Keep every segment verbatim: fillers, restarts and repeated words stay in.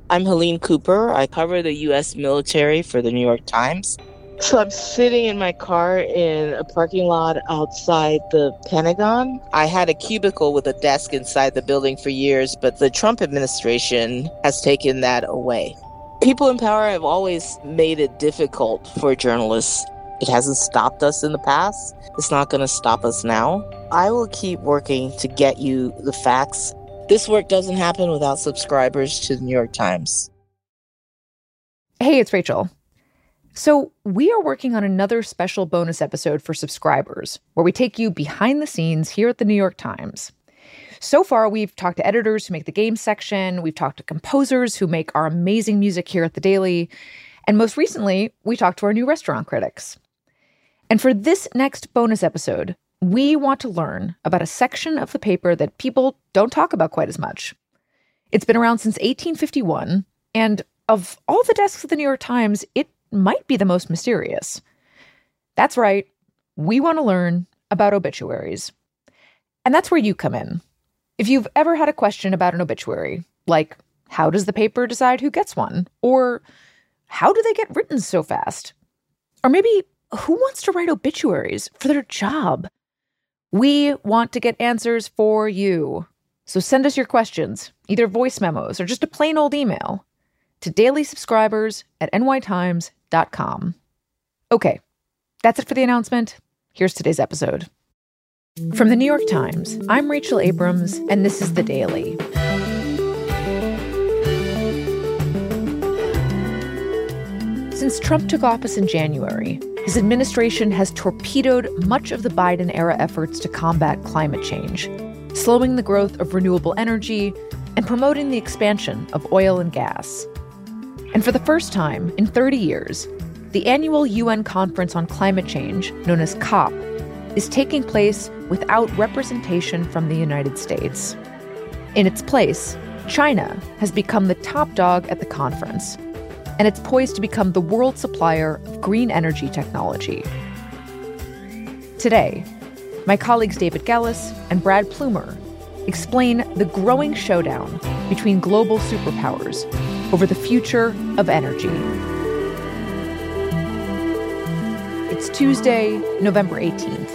I'm Helene Cooper. I cover the U S military for the New York Times. So I'm sitting in my car in a parking lot outside the Pentagon. I had a cubicle with a desk inside the building for years, but the Trump administration has taken that away. People in power have always made it difficult for journalists. It hasn't stopped us in the past. It's not going to stop us now. I will keep working to get you the facts. This work doesn't happen without subscribers to the New York Times. Hey, it's Rachel. So we are working on another special bonus episode for subscribers, where we take you behind the scenes here at the New York Times. So far, we've talked to editors who make the game section, we've talked to composers who make our amazing music here at the Daily, and most recently, we talked to our new restaurant critics. And for this next bonus episode, we want to learn about a section of the paper that people don't talk about quite as much. It's been around since eighteen fifty-one, and of all the desks at the New York Times, it might be the most mysterious. That's right. We want to learn about obituaries. And that's where you come in. If you've ever had a question about an obituary, like how does the paper decide who gets one? Or how do they get written so fast? Or maybe who wants to write obituaries for their job? We want to get answers for you. So send us your questions, either voice memos or just a plain old email, to daily subscribers at n y times dot com. Okay, that's it for the announcement. Here's today's episode. From the New York Times, I'm Rachel Abrams, and this is The Daily. Since Trump took office in January, his administration has torpedoed much of the Biden-era efforts to combat climate change, slowing the growth of renewable energy and promoting the expansion of oil and gas. And for the first time in thirty years, the annual U N Conference on Climate Change, known as COP, is taking place without representation from the United States. In its place, China has become the top dog at the conference, and it's poised to become the world supplier of green energy technology. Today, my colleagues David Gellis and Brad Plumer explain the growing showdown between global superpowers over the future of energy. It's Tuesday, November eighteenth.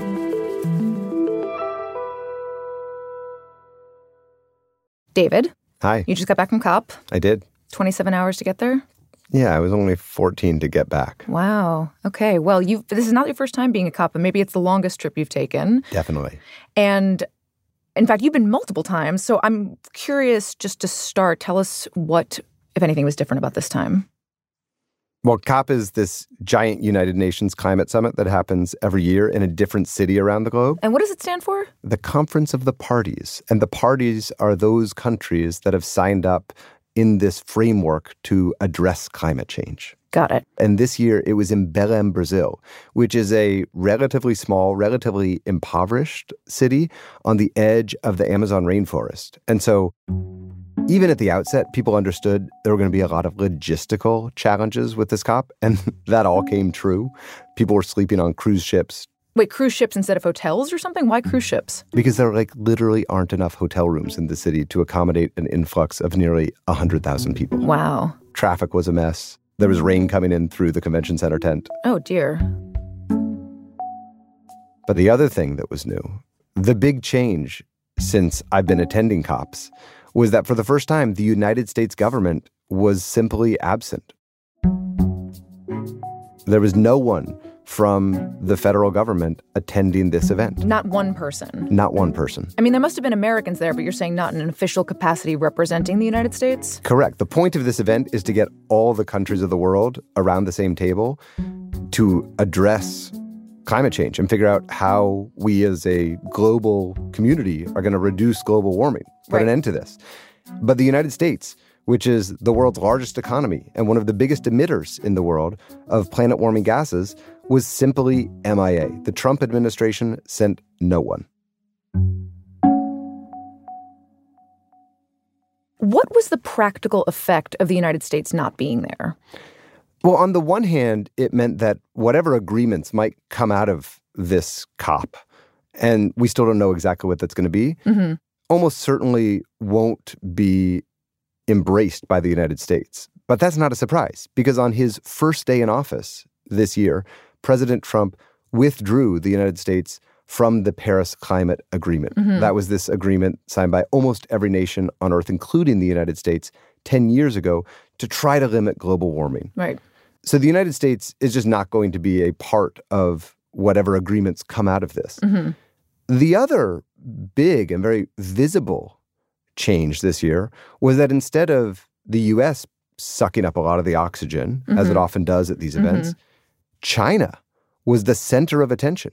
David? Hi. You just got back from COP? I did. twenty-seven hours to get there? Yeah, it was only fourteen to get back. Wow. Okay. Well, you this is not your first time being a COP, but maybe it's the longest trip you've taken. Definitely. And in fact, you've been multiple times. So I'm curious, just to start, tell us what, if anything, was different about this time. Well, COP is this giant United Nations climate summit that happens every year in a different city around the globe. And what does it stand for? The Conference of the Parties. And the parties are those countries that have signed up in this framework to address climate change. Got it. And this year it was in Belém, Brazil, which is a relatively small, relatively impoverished city on the edge of the Amazon rainforest. And so even at the outset, people understood there were going to be a lot of logistical challenges with this COP, and that all came true. People were sleeping on cruise ships. Wait, cruise ships instead of hotels or something? Why cruise ships? Because there like literally aren't enough hotel rooms in the city to accommodate an influx of nearly one hundred thousand people. Wow. Traffic was a mess. There was rain coming in through the convention center tent. Oh, dear. But the other thing that was new, the big change since I've been attending COPs, was that for the first time, the United States government was simply absent. There was no one from the federal government attending this event. Not one person. Not one person. I mean, there must have been Americans there, but you're saying not in an official capacity representing the United States? Correct. The point of this event is to get all the countries of the world around the same table to address climate change and figure out how we as a global community are going to reduce global warming, put right. an end to this. But the United States, which is the world's largest economy and one of the biggest emitters in the world of planet-warming gases, was simply M I A. The Trump administration sent no one. What was the practical effect of the United States not being there? Well, on the one hand, it meant that whatever agreements might come out of this COP, and we still don't know exactly what that's going to be, mm-hmm. almost certainly won't be embraced by the United States. But that's not a surprise, because on his first day in office this year, President Trump withdrew the United States from the Paris Climate Agreement. Mm-hmm. That was this agreement signed by almost every nation on Earth, including the United States, ten years ago, to try to limit global warming. Right. So the United States is just not going to be a part of whatever agreements come out of this. Mm-hmm. The other big and very visible change this year was that instead of the U S sucking up a lot of the oxygen, mm-hmm. as it often does at these events, mm-hmm. China was the center of attention.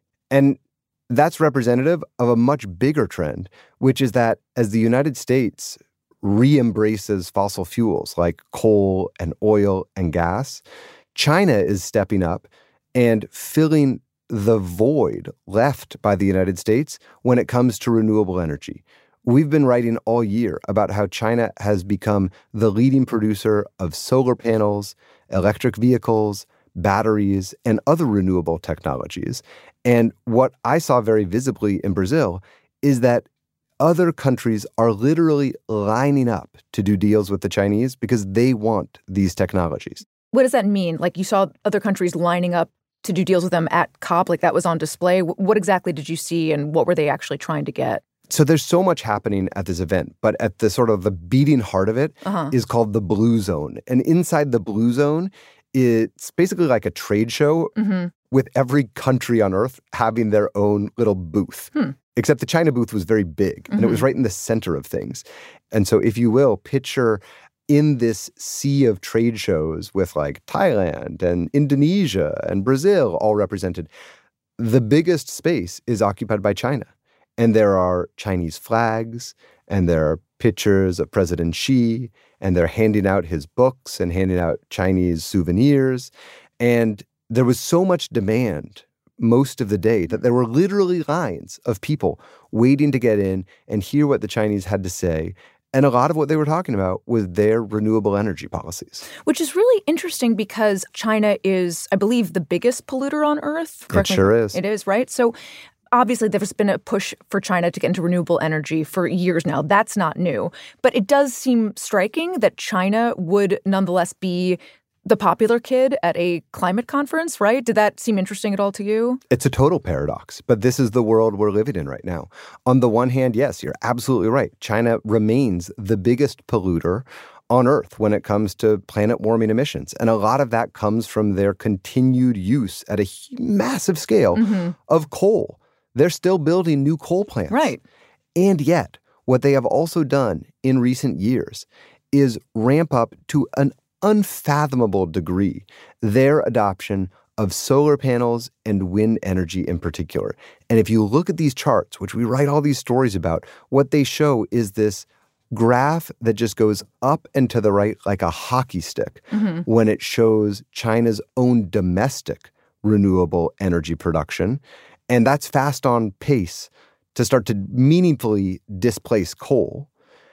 And that's representative of a much bigger trend, which is that as the United States re-embraces fossil fuels like coal and oil and gas, China is stepping up and filling the void left by the United States when it comes to renewable energy. We've been writing all year about how China has become the leading producer of solar panels, electric vehicles, batteries, and other renewable technologies. And what I saw very visibly in Brazil is that other countries are literally lining up to do deals with the Chinese because they want these technologies. What does that mean? Like, you saw other countries lining up to do deals with them at COP, like that was on display. What exactly did you see, and what were they actually trying to get? So there's so much happening at this event, but at the sort of the beating heart of it uh-huh. is called the Blue Zone. And inside the Blue Zone, it's basically like a trade show mm-hmm. with every country on Earth having their own little booth. Hmm. Except the China booth was very big, mm-hmm. and it was right in the center of things. And so if you will, picture in this sea of trade shows with like Thailand and Indonesia and Brazil all represented, the biggest space is occupied by China. And there are Chinese flags, and there are pictures of President Xi, and they're handing out his books and handing out Chinese souvenirs. And there was so much demand most of the day that there were literally lines of people waiting to get in and hear what the Chinese had to say. And a lot of what they were talking about was their renewable energy policies. Which is really interesting because China is, I believe, the biggest polluter on Earth. Correct it sure me. is. It is, right? So obviously, there's been a push for China to get into renewable energy for years now. That's not new. But it does seem striking that China would nonetheless be the popular kid at a climate conference, right? Did that seem interesting at all to you? It's a total paradox, but this is the world we're living in right now. On the one hand, yes, you're absolutely right. China remains the biggest polluter on Earth when it comes to planet warming emissions. And a lot of that comes from their continued use at a massive scale mm-hmm. of coal. They're still building new coal plants. Right. And yet, what they have also done in recent years is ramp up to an unfathomable degree their adoption of solar panels and wind energy in particular. And if you look at these charts, which we write all these stories about, what they show is this graph that just goes up and to the right like a hockey stick mm-hmm. when it shows China's own domestic renewable energy production. And that's fast on pace to start to meaningfully displace coal.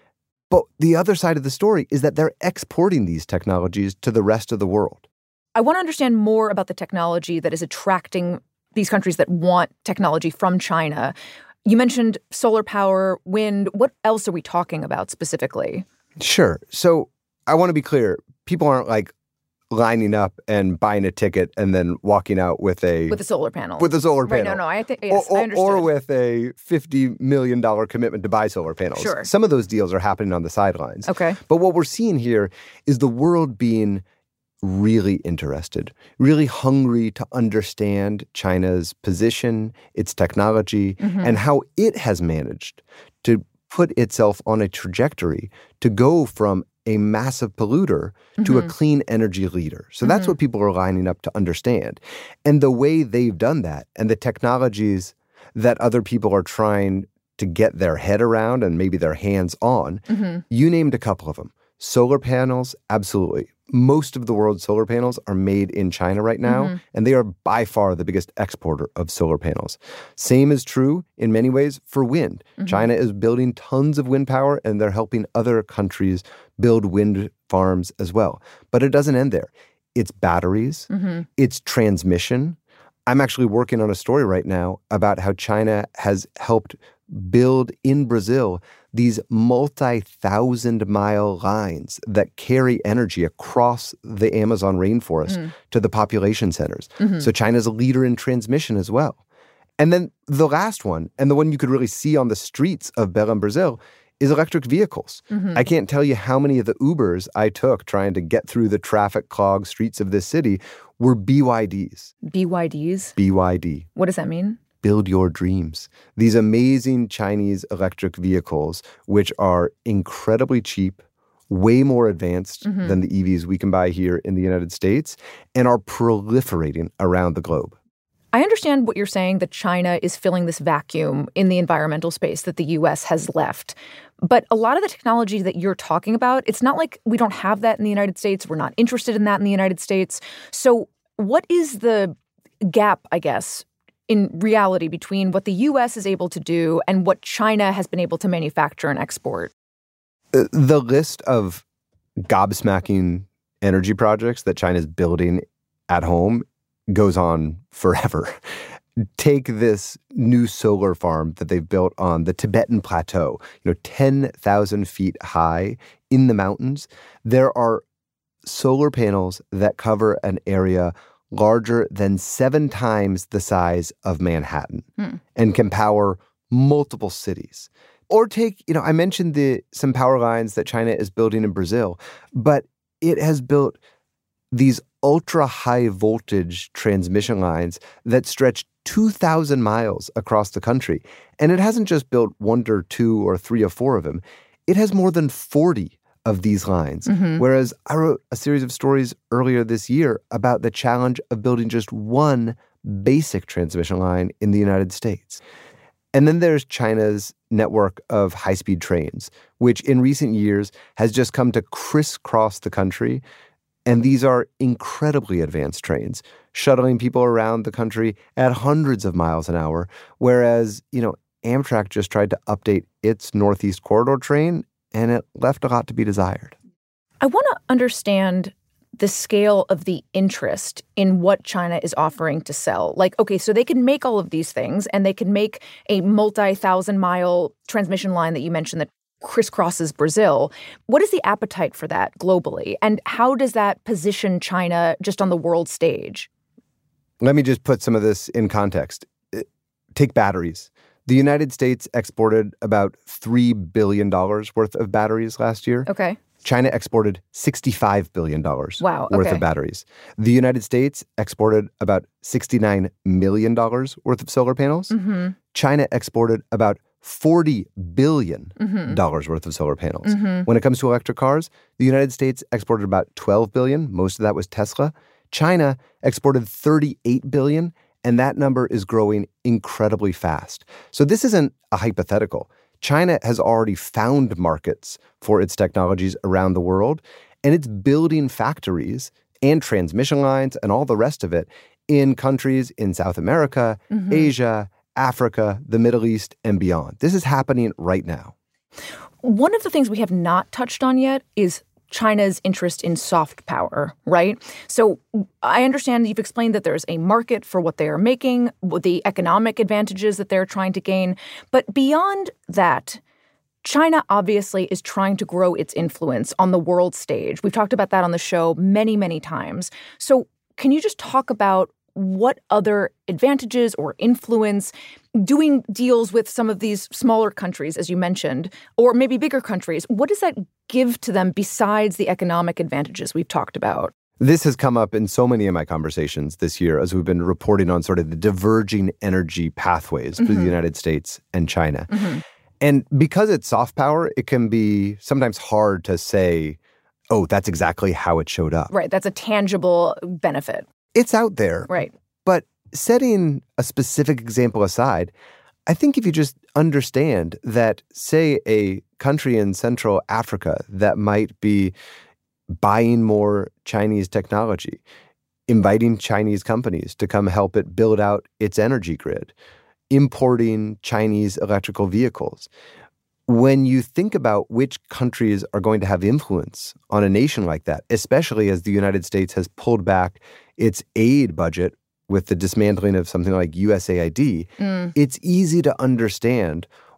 But the other side of the story is that they're exporting these technologies to the rest of the world. I want to understand more about the technology that is attracting these countries that want technology from China. You mentioned solar power, wind. What else are we talking about specifically? Sure. So I want to be clear. People aren't like lining up and buying a ticket and then walking out with a... With a solar panel. With a solar right, panel. No, no, I think, yes, or, or, I understood. Or with a fifty million dollars commitment to buy solar panels. Sure. Some of those deals are happening on the sidelines. Okay. But what we're seeing here is the world being really interested, really hungry to understand China's position, its technology, mm-hmm. and how it has managed to put itself on a trajectory to go from a massive polluter mm-hmm. to a clean energy leader. So that's mm-hmm. what people are lining up to understand. And the way they've done that and the technologies that other people are trying to get their head around and maybe their hands on, mm-hmm. you named a couple of them. Solar panels, absolutely. Most of the world's solar panels are made in China right now, mm-hmm. and they are by far the biggest exporter of solar panels. Same is true in many ways for wind. Mm-hmm. China is building tons of wind power, and they're helping other countries build wind farms as well. But it doesn't end there. It's batteries, mm-hmm. it's transmission. I'm actually working on a story right now about how China has helped build in Brazil these multi-thousand mile lines that carry energy across the Amazon rainforest mm. to the population centers. Mm-hmm. So China's a leader in transmission as well. And then the last one, and the one you could really see on the streets of Belém, Brazil, is electric vehicles. Mm-hmm. I can't tell you how many of the Ubers I took trying to get through the traffic clogged streets of this city were B Y Ds. B Y Ds? B Y D. What does that mean? Build your dreams. These amazing Chinese electric vehicles, which are incredibly cheap, way more advanced mm-hmm. than the E Vs we can buy here in the United States, and are proliferating around the globe. I understand what you're saying, that China is filling this vacuum in the environmental space that the U S has left. But a lot of the technology that you're talking about, it's not like we don't have that in the United States. We're not interested in that in the United States. So what is the gap, I guess, in reality between what the U S is able to do and what China has been able to manufacture and export? The list of gobsmacking energy projects that China's building at home goes on forever. Take this new solar farm that they've built on the Tibetan Plateau, you know, ten thousand feet high in the mountains. There are solar panels that cover an area larger than seven times the size of Manhattan hmm. and can power multiple cities. Or take, you know, I mentioned the some power lines that China is building in Brazil, but it has built these ultra-high voltage transmission lines that stretch two thousand miles across the country. And it hasn't just built one or two or three or four of them. It has more than forty of these lines. Mm-hmm. Whereas I wrote a series of stories earlier this year about the challenge of building just one basic transmission line in the United States. And then there's China's network of high-speed trains, which in recent years has just come to crisscross the country. And these are incredibly advanced trains, shuttling people around the country at hundreds of miles an hour, whereas, you know, Amtrak just tried to update its Northeast Corridor train, and it left a lot to be desired. I want to understand the scale of the interest in what China is offering to sell. Like, okay, so they can make all of these things, and they can make a multi-thousand mile transmission line that you mentioned that crisscrosses Brazil. What is the appetite for that globally? And how does that position China just on the world stage? Let me just put some of this in context. Take batteries. The United States exported about three billion dollars worth of batteries last year. Okay. China exported sixty-five billion dollars wow, worth okay. of batteries. The United States exported about sixty-nine million dollars worth of solar panels. Mm-hmm. China exported about forty billion dollars mm-hmm. worth of solar panels. Mm-hmm. When it comes to electric cars, the United States exported about twelve billion dollars. Most of that was Tesla. China exported thirty-eight billion dollars, and that number is growing incredibly fast. So this isn't a hypothetical. China has already found markets for its technologies around the world, and it's building factories and transmission lines and all the rest of it in countries in South America, mm-hmm. Asia, Africa, the Middle East, and beyond. This is happening right now. One of the things we have not touched on yet is China's interest in soft power, right? So I understand you've explained that there's a market for what they are making, the economic advantages that they're trying to gain. But beyond that, China obviously is trying to grow its influence on the world stage. We've talked about that on the show many, many times. So can you just talk about what other advantages or influence doing deals with some of these smaller countries, as you mentioned, or maybe bigger countries, what does that give to them besides the economic advantages we've talked about? This has come up in so many of my conversations this year as we've been reporting on sort of the diverging energy pathways mm-hmm. for the United States and China. Mm-hmm. And because it's soft power, it can be sometimes hard to say, oh, that's exactly how it showed up. Right. That's a tangible benefit. It's out there. Right. But setting a specific example aside, I think if you just understand that, say, a country in Central Africa that might be buying more Chinese technology, inviting Chinese companies to come help it build out its energy grid, importing Chinese electrical vehicles. When you think about which countries are going to have influence on a nation like that, especially as the United States has pulled back its aid budget with the dismantling of something like U S A I D, mm. it's easy to understand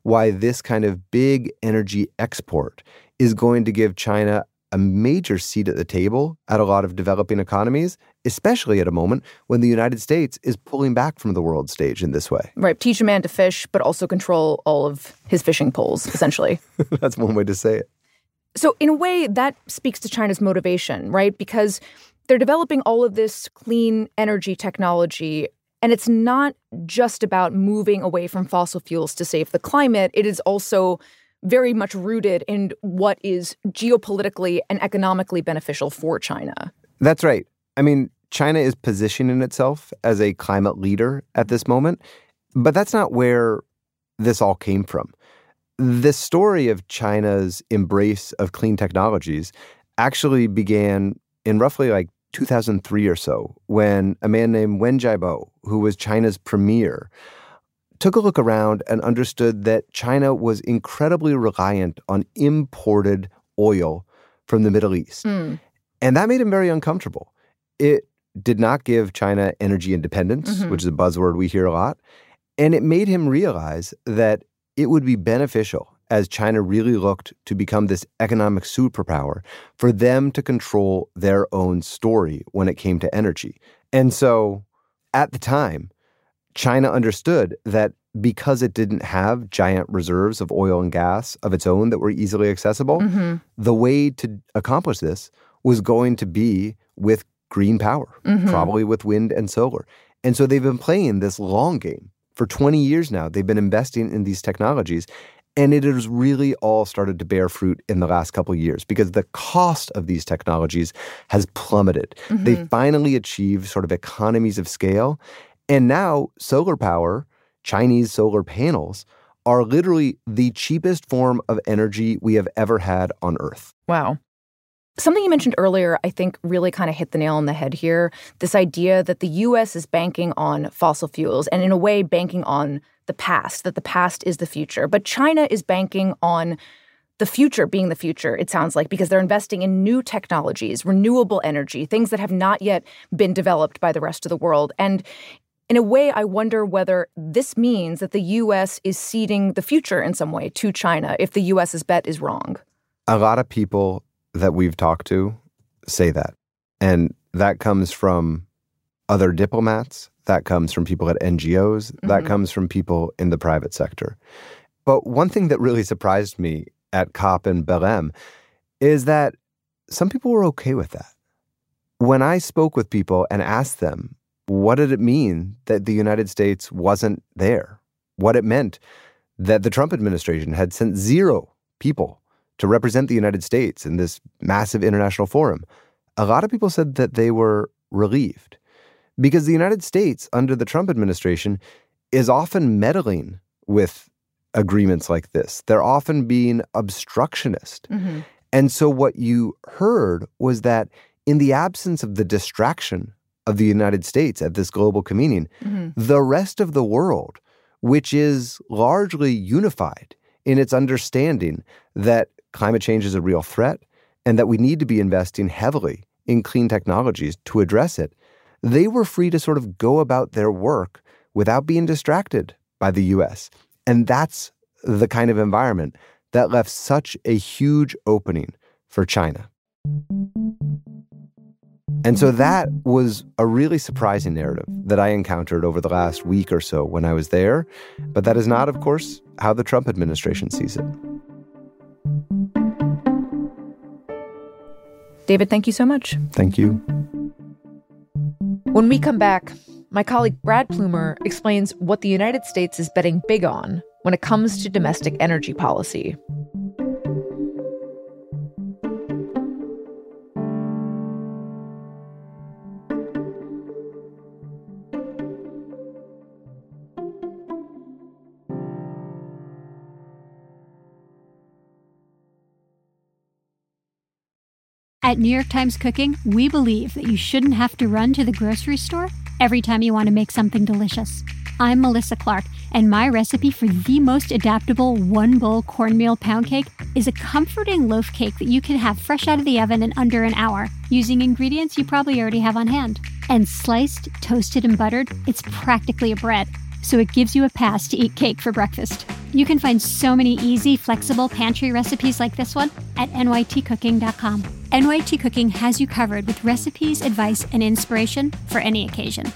why this kind of big energy export is going to give China a major seat at the table at a lot of developing economies, especially at a moment when the United States is pulling back from the world stage in this way. Right. Teach a man to fish, but also control all of his fishing poles, essentially. That's one way to say it. So in a way, that speaks to China's motivation, right? Because they're developing all of this clean energy technology, and it's not just about moving away from fossil fuels to save the climate. It is also very much rooted in what is geopolitically and economically beneficial for China. That's right. I mean, China is positioning itself as a climate leader at this moment, but that's not where this all came from. The story of China's embrace of clean technologies actually began in roughly like two thousand three or so, when a man named Wen Jiabo, who was China's premier, took a look around and understood that China was incredibly reliant on imported oil from the Middle East. Mm. And that made him very uncomfortable. It did not give China energy independence, mm-hmm. which is a buzzword we hear a lot. And it made him realize that it would be beneficial, as China really looked to become this economic superpower, for them to control their own story when it came to energy. And so at the time, China understood that because it didn't have giant reserves of oil and gas of its own that were easily accessible, mm-hmm. the way to accomplish this was going to be with green power, mm-hmm. probably with wind and solar. And so they've been playing this long game. For twenty years now, they've been investing in these technologies, and it has really all started to bear fruit in the last couple of years because the cost of these technologies has plummeted. Mm-hmm. They finally achieved sort of economies of scale, and now solar power, Chinese solar panels, are literally the cheapest form of energy we have ever had on Earth. Wow. Something you mentioned earlier, I think, really kind of hit the nail on the head here. This idea that the U S is banking on fossil fuels and, in a way, banking on the past, that the past is the future. But China is banking on the future being the future, it sounds like, because they're investing in new technologies, renewable energy, things that have not yet been developed by the rest of the world. And in a way, I wonder whether this means that the U S is ceding the future in some way to China if the U S's bet is wrong. A lot of people that we've talked to say that. And that comes from other diplomats. That comes from people at N G Os. Mm-hmm. That comes from people in the private sector. But one thing that really surprised me at COP in Belém is that some people were okay with that. When I spoke with people and asked them, what did it mean that the United States wasn't there? What it meant that the Trump administration had sent zero people to represent the United States in this massive international forum, a lot of people said that they were relieved. Because the United States, under the Trump administration, is often meddling with agreements like this. They're often being obstructionist. Mm-hmm. And so what you heard was that in the absence of the distraction of the United States at this global convening, mm-hmm. the rest of the world, which is largely unified in its understanding that climate change is a real threat and that we need to be investing heavily in clean technologies to address it, they were free to sort of go about their work without being distracted by the U S. And that's the kind of environment that left such a huge opening for China. And so that was a really surprising narrative that I encountered over the last week or so when I was there. But that is not, of course, how the Trump administration sees it. David, thank you so much. Thank you. When we come back, my colleague Brad Plumer explains what the United States is betting big on when it comes to domestic energy policy. At New York Times Cooking, we believe that you shouldn't have to run to the grocery store every time you want to make something delicious. I'm Melissa Clark, and my recipe for the most adaptable one-bowl cornmeal pound cake is a comforting loaf cake that you can have fresh out of the oven in under an hour, using ingredients you probably already have on hand. And sliced, toasted, and buttered, it's practically a bread. so it gives you a pass to eat cake for breakfast. You can find so many easy, flexible pantry recipes like this one at N Y T cooking dot com. N Y T Cooking has you covered with recipes, advice, and inspiration for any occasion.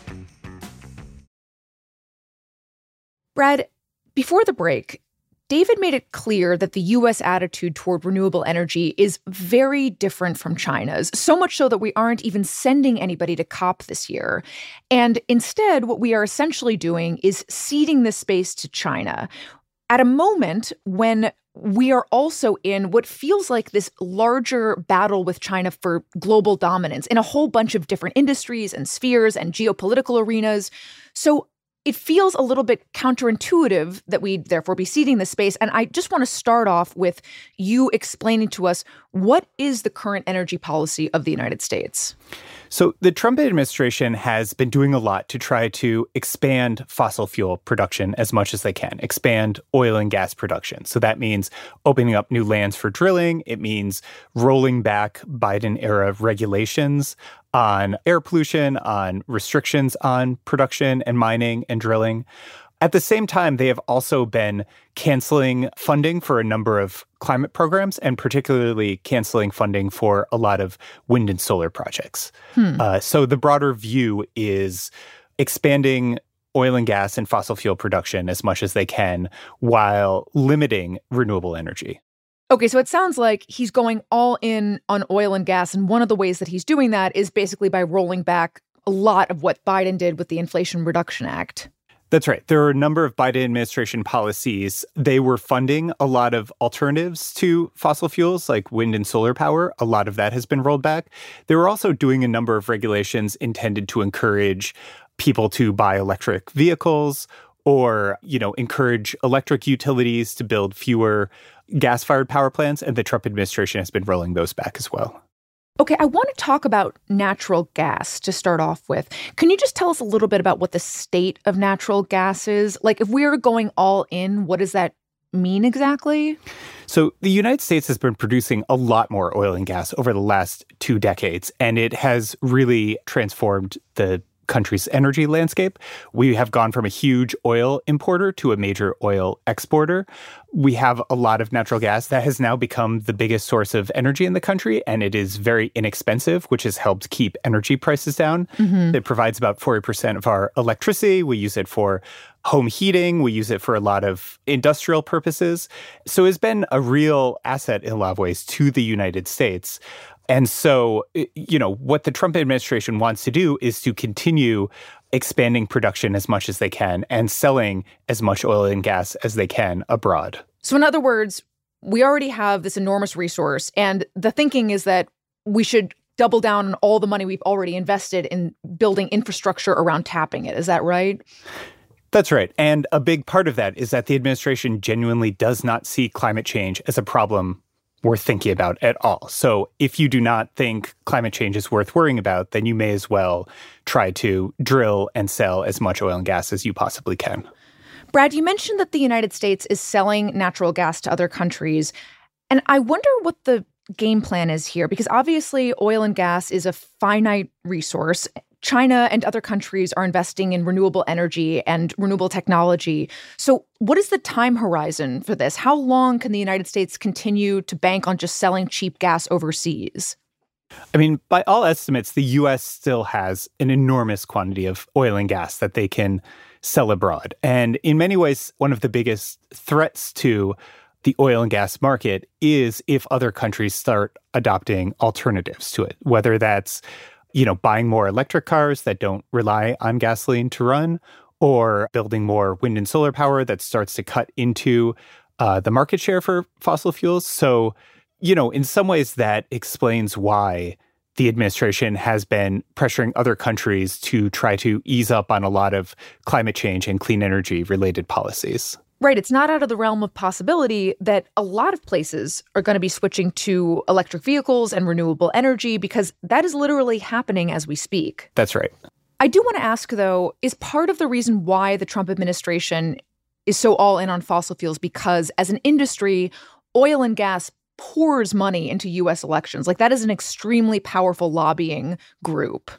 Brad, before the break, David made it clear that the U S attitude toward renewable energy is very different from China's, so much so that we aren't even sending anybody to COP this year. And instead, what we are essentially doing is ceding this space to China at a moment when we are also in what feels like this larger battle with China for global dominance in a whole bunch of different industries and spheres and geopolitical arenas. So it feels a little bit counterintuitive that we'd therefore be ceding this space. And I just want to start off with you explaining to us, what is the current energy policy of the United States? So the Trump administration has been doing a lot to try to expand fossil fuel production as much as they can, expand oil and gas production. So that means opening up new lands for drilling. It means rolling back Biden-era regulations on air pollution, on restrictions on production and mining and drilling. At the same time, they have also been canceling funding for a number of climate programs, and particularly canceling funding for a lot of wind and solar projects. Hmm. Uh, so the broader view is expanding oil and gas and fossil fuel production as much as they can while limiting renewable energy. Okay, so it sounds like he's going all in on oil and gas, and one of the ways that he's doing that is basically by rolling back a lot of what Biden did with the Inflation Reduction Act. That's right. There are a number of Biden administration policies. They were funding a lot of alternatives to fossil fuels, like wind and solar power. A lot of that has been rolled back. They were also doing a number of regulations intended to encourage people to buy electric vehicles or, you know, encourage electric utilities to build fewer gas-fired power plants. And the Trump administration has been rolling those back as well. Okay, I want to talk about natural gas to start off with. Can you just tell us a little bit about what the state of natural gas is? Like, if we're going all in, what does that mean exactly? So the United States has been producing a lot more oil and gas over the last two decades, and it has really transformed the country's energy landscape. We have gone from a huge oil importer to a major oil exporter. We have a lot of natural gas that has now become the biggest source of energy in the country, and it is very inexpensive, which has helped keep energy prices down. Mm-hmm. It provides about forty percent of our electricity. We use it for home heating. We use it for a lot of industrial purposes. So it's been a real asset in a lot of ways to the United States. And so, you know, what the Trump administration wants to do is to continue expanding production as much as they can and selling as much oil and gas as they can abroad. So in other words, we already have this enormous resource, and the thinking is that we should double down on all the money we've already invested in building infrastructure around tapping it. Is that right? That's right. And a big part of that is that the administration genuinely does not see climate change as a problem worth thinking about at all. So if you do not think climate change is worth worrying about, then you may as well try to drill and sell as much oil and gas as you possibly can. Brad, you mentioned that the United States is selling natural gas to other countries. And I wonder what the game plan is here, because obviously oil and gas is a finite resource. China and other countries are investing in renewable energy and renewable technology. So what is the time horizon for this? How long can the United States continue to bank on just selling cheap gas overseas? I mean, by all estimates, the U S still has an enormous quantity of oil and gas that they can sell abroad. And in many ways, one of the biggest threats to the oil and gas market is if other countries start adopting alternatives to it, whether that's you know, buying more electric cars that don't rely on gasoline to run, or building more wind and solar power that starts to cut into uh, the market share for fossil fuels. So, you know, in some ways that explains why the administration has been pressuring other countries to try to ease up on a lot of climate change and clean energy related policies. Right. It's not out of the realm of possibility that a lot of places are going to be switching to electric vehicles and renewable energy, because that is literally happening as we speak. That's right. I do want to ask, though, is part of the reason why the Trump administration is so all in on fossil fuels because as an industry, oil and gas pours money into U S elections? Like, that is an extremely powerful lobbying group.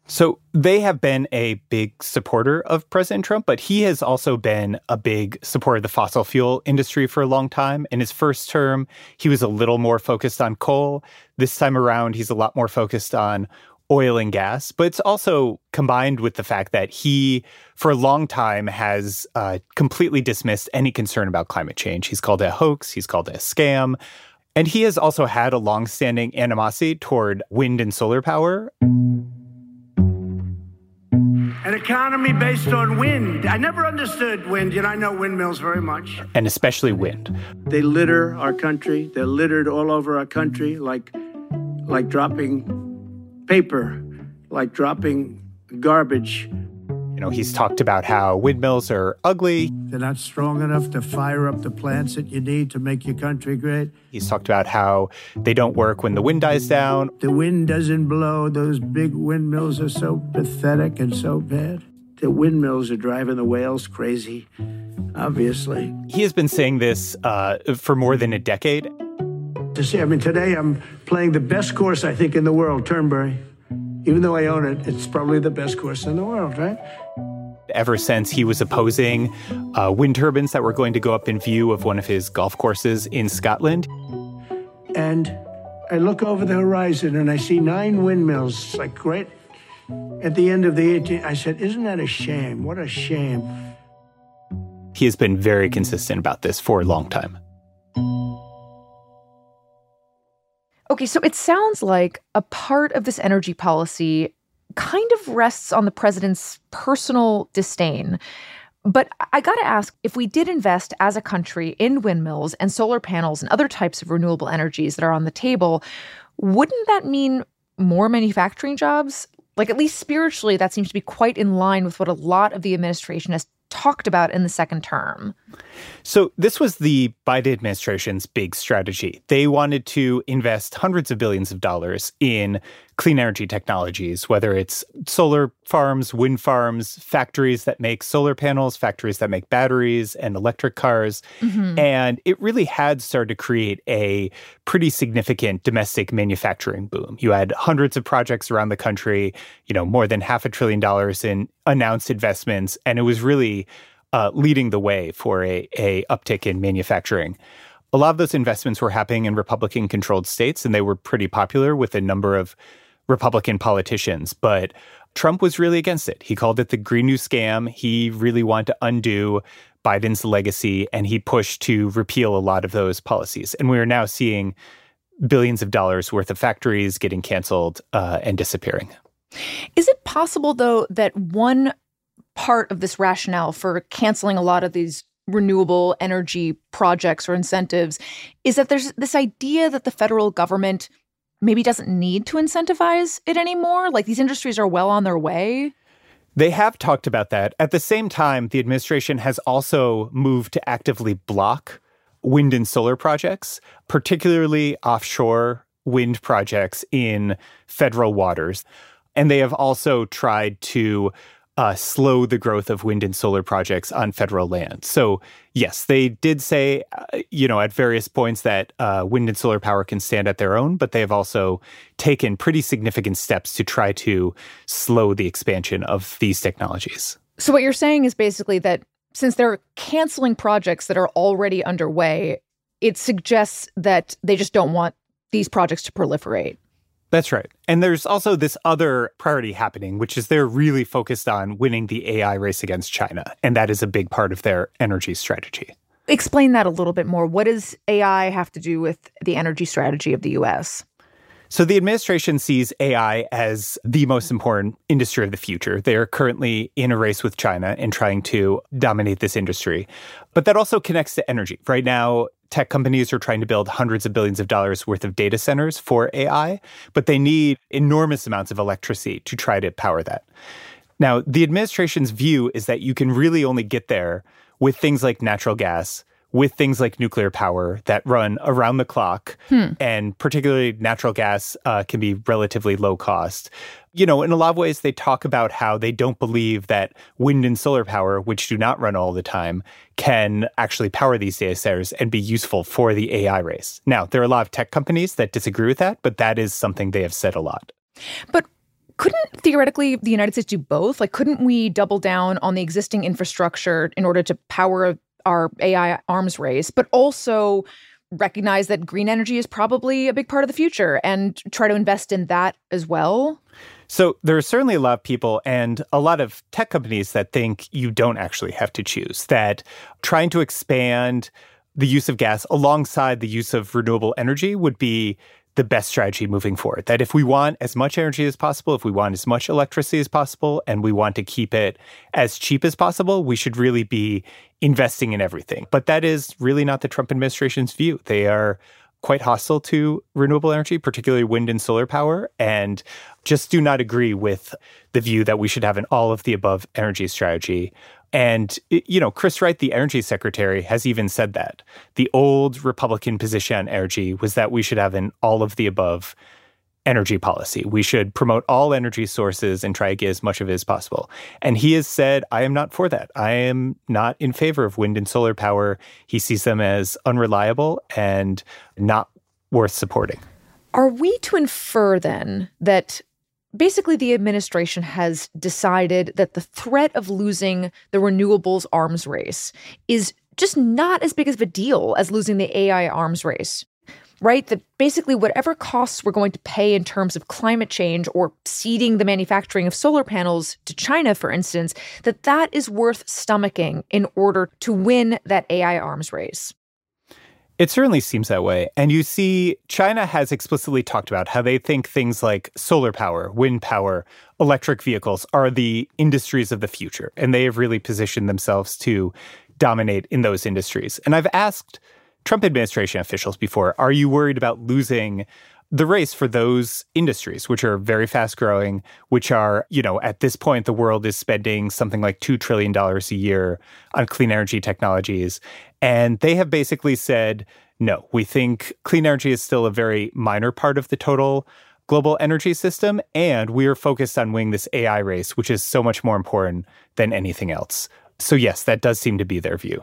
So they have been a big supporter of President Trump, but he has also been a big supporter of the fossil fuel industry for a long time. In his first term, he was a little more focused on coal. This time around, he's a lot more focused on oil and gas. But it's also combined with the fact that he, for a long time, has uh, completely dismissed any concern about climate change. He's called it a hoax. He's called it a scam. And he has also had a longstanding animosity toward wind and solar power. An economy based on wind. I never understood wind. You know, I know windmills very much. And especially wind. They litter our country. They're littered all over our country, like, like dropping paper, like dropping garbage. You know, he's talked about how windmills are ugly. They're not strong enough to fire up the plants that you need to make your country great. He's talked about how they don't work when the wind dies down. The wind doesn't blow. Those big windmills are so pathetic and so bad. The windmills are driving the whales crazy, obviously. He has been saying this uh, for more than a decade. To see, I mean, today I'm playing the best course, I think, in the world, Turnberry. Even though I own it, it's probably the best course in the world, right? Ever since he was opposing uh, wind turbines that were going to go up in view of one of his golf courses in Scotland. And I look over the horizon and I see nine windmills, like right at the end of the eighteenth. I said, isn't that a shame? What a shame. He has been very consistent about this for a long time. Okay, so it sounds like a part of this energy policy kind of rests on the president's personal disdain. But I got to ask, if we did invest as a country in windmills and solar panels and other types of renewable energies that are on the table, wouldn't that mean more manufacturing jobs? Like, at least spiritually, that seems to be quite in line with what a lot of the administration has talked about in the second term. So this was the Biden administration's big strategy. They wanted to invest hundreds of billions of dollars in clean energy technologies, whether it's solar farms, wind farms, factories that make solar panels, factories that make batteries and electric cars. Mm-hmm. And it really had started to create a pretty significant domestic manufacturing boom. You had hundreds of projects around the country, you know, more than half a trillion dollars in announced investments. And it was really uh, leading the way for a, a uptick in manufacturing. A lot of those investments were happening in Republican-controlled states, and they were pretty popular with a number of Republican politicians. But Trump was really against it. He called it the Green New Scam. He really wanted to undo Biden's legacy, and he pushed to repeal a lot of those policies. And we are now seeing billions of dollars worth of factories getting canceled uh, and disappearing. Is it possible, though, that one part of this rationale for canceling a lot of these renewable energy projects or incentives is that there's this idea that the federal government maybe doesn't need to incentivize it anymore? Like, these industries are well on their way? They have talked about that. At the same time, the administration has also moved to actively block wind and solar projects, particularly offshore wind projects in federal waters. And they have also tried to uh, slow the growth of wind and solar projects on federal land. So, yes, they did say, uh, you know, at various points that uh, wind and solar power can stand at their own, but they have also taken pretty significant steps to try to slow the expansion of these technologies. So what you're saying is basically that since they're canceling projects that are already underway, it suggests that they just don't want these projects to proliferate. That's right. And there's also this other priority happening, which is they're really focused on winning the A I race against China. And that is a big part of their energy strategy. Explain that a little bit more. What does A I have to do with the energy strategy of the U S? So the administration sees A I as the most important industry of the future. They are currently in a race with China and trying to dominate this industry. But that also connects to energy. Right now, tech companies are trying to build hundreds of billions of dollars worth of data centers for A I, but they need enormous amounts of electricity to try to power that. Now, the administration's view is that you can really only get there with things like natural gas, with things like nuclear power that run around the clock, hmm. and particularly natural gas uh, can be relatively low cost. You know, in a lot of ways, they talk about how they don't believe that wind and solar power, which do not run all the time, can actually power these data centers and be useful for the A I race. Now, there are a lot of tech companies that disagree with that, but that is something they have said a lot. But couldn't theoretically the United States do both? Like, couldn't we double down on the existing infrastructure in order to power our A I arms race, but also recognize that green energy is probably a big part of the future and try to invest in that as well? So there are certainly a lot of people and a lot of tech companies that think you don't actually have to choose, that trying to expand the use of gas alongside the use of renewable energy would be the best strategy moving forward. That if we want as much energy as possible, if we want as much electricity as possible, and we want to keep it as cheap as possible, we should really be investing in everything. But that is really not the Trump administration's view. They are quite hostile to renewable energy, particularly wind and solar power, and just do not agree with the view that we should have an all-of-the-above energy strategy. And, you know, Chris Wright, the energy secretary, has even said that. The old Republican position on energy was that we should have an all-of-the-above energy policy. We should promote all energy sources and try to get as much of it as possible. And he has said, I am not for that. I am not in favor of wind and solar power. He sees them as unreliable and not worth supporting. Are we to infer then that basically the administration has decided that the threat of losing the renewables arms race is just not as big of a deal as losing the A I arms race? Right? That basically whatever costs we're going to pay in terms of climate change or ceding the manufacturing of solar panels to China, for instance, that that is worth stomaching in order to win that A I arms race. It certainly seems that way. And you see, China has explicitly talked about how they think things like solar power, wind power, electric vehicles are the industries of the future. And they have really positioned themselves to dominate in those industries. And I've asked Trump administration officials before, are you worried about losing the race for those industries, which are very fast growing, which are, you know, at this point, the world is spending something like two trillion dollars a year on clean energy technologies. And they have basically said, no, we think clean energy is still a very minor part of the total global energy system. And we are focused on winning this A I race, which is so much more important than anything else. So yes, that does seem to be their view.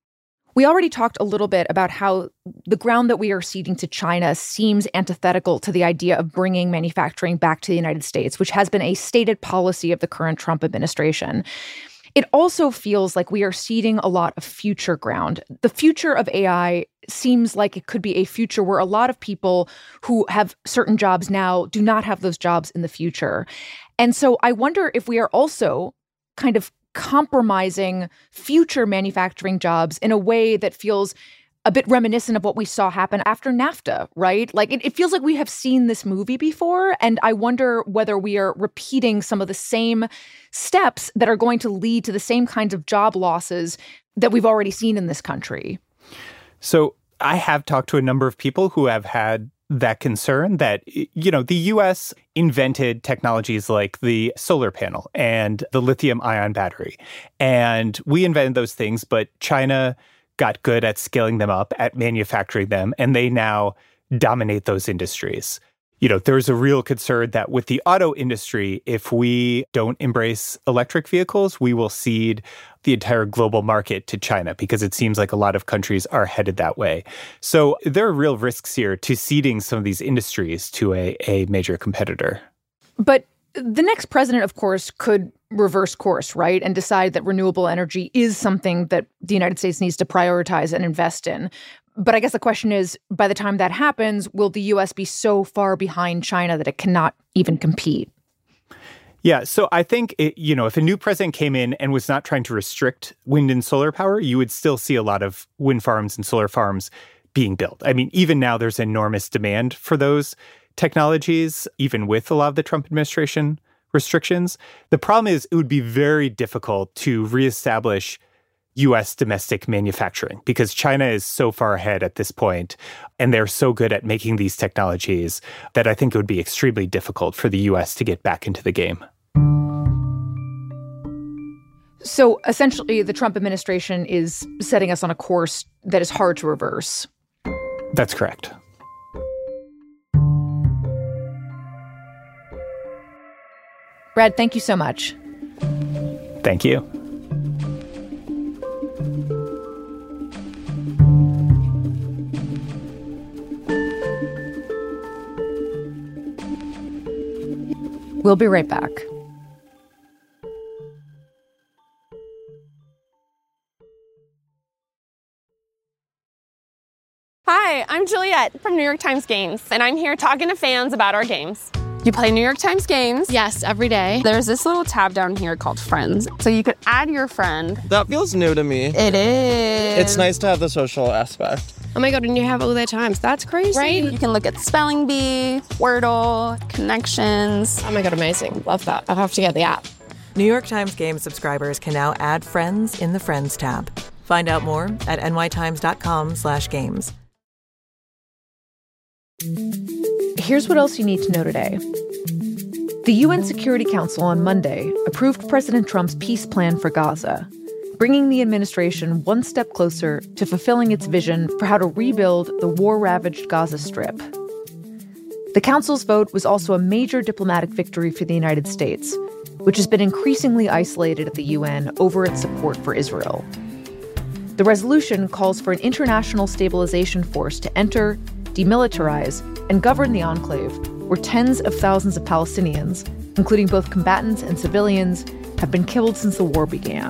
We already talked a little bit about how the ground that we are ceding to China seems antithetical to the idea of bringing manufacturing back to the United States, which has been a stated policy of the current Trump administration. It also feels like we are ceding a lot of future ground. The future of A I seems like it could be a future where a lot of people who have certain jobs now do not have those jobs in the future. And so I wonder if we are also kind of compromising future manufacturing jobs in a way that feels a bit reminiscent of what we saw happen after NAFTA, right? Like it, it feels like we have seen this movie before, and I wonder whether we are repeating some of the same steps that are going to lead to the same kinds of job losses that we've already seen in this country. So I have talked to a number of people who have had that concern that, you know, the U S invented technologies like the solar panel and the lithium ion battery. And we invented those things, but China got good at scaling them up, at manufacturing them, and they now dominate those industries. You know, there's a real concern that with the auto industry, if we don't embrace electric vehicles, we will cede the entire global market to China, because it seems like a lot of countries are headed that way. So there are real risks here to ceding some of these industries to a, a major competitor. But the next president, of course, could reverse course, right, and decide that renewable energy is something that the United States needs to prioritize and invest in. But I guess the question is, by the time that happens, will the U S be so far behind China that it cannot even compete? Yeah, so I think, it, you know, if a new president came in and was not trying to restrict wind and solar power, you would still see a lot of wind farms and solar farms being built. I mean, even now there's enormous demand for those technologies, even with a lot of the Trump administration restrictions. The problem is it would be very difficult to reestablish U S domestic manufacturing because China is so far ahead at this point, and they're so good at making these technologies that I think it would be extremely difficult for the U S to get back into the game. So essentially, the Trump administration is setting us on a course that is hard to reverse. That's correct. Brad, thank you so much. Thank you. We'll be right back. Hi, I'm Juliet from New York Times Games, and I'm here talking to fans about our games. You play New York Times Games? Yes, every day. There's this little tab down here called Friends, so you could add your friend. That feels new to me. It is. It's nice to have the social aspect. Oh my God, and you have all their times. That's crazy. Right? You can look at Spelling Bee, Wordle, Connections. Oh my God, amazing. Love that. I'll have to get the app. New York Times Game subscribers can now add friends in the Friends tab. Find out more at nytimes.com slash games. Here's what else you need to know today. The U N Security Council on Monday approved President Trump's peace plan for Gaza, bringing the administration one step closer to fulfilling its vision for how to rebuild the war-ravaged Gaza Strip. The Council's vote was also a major diplomatic victory for the United States, which has been increasingly isolated at the U N over its support for Israel. The resolution calls for an international stabilization force to enter, demilitarize, and govern the enclave, where tens of thousands of Palestinians, including both combatants and civilians, have been killed since the war began.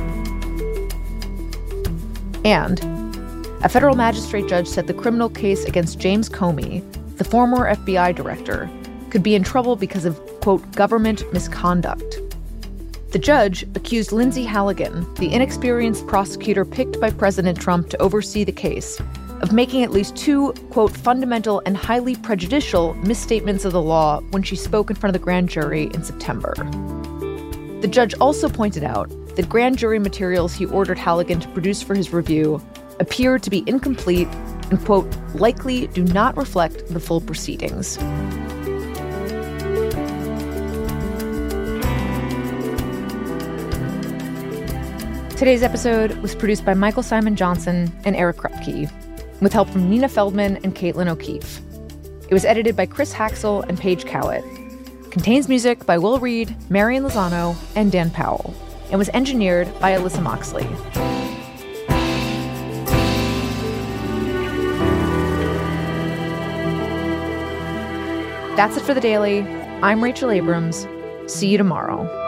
And a federal magistrate judge said the criminal case against James Comey, the former F B I director, could be in trouble because of, quote, government misconduct. The judge accused Lindsay Halligan, the inexperienced prosecutor picked by President Trump to oversee the case, of making at least two, quote, fundamental and highly prejudicial misstatements of the law when she spoke in front of the grand jury in September. The judge also pointed out that grand jury materials he ordered Halligan to produce for his review appeared to be incomplete and, quote, likely do not reflect the full proceedings. Today's episode was produced by Michael Simon Johnson and Eric Krupke, with help from Nina Feldman and Caitlin O'Keefe. It was edited by Chris Haxel and Paige Cowett. Contains music by Will Reed, Marian Lozano, and Dan Powell, and was engineered by Alyssa Moxley. That's it for The Daily. I'm Rachel Abrams. See you tomorrow.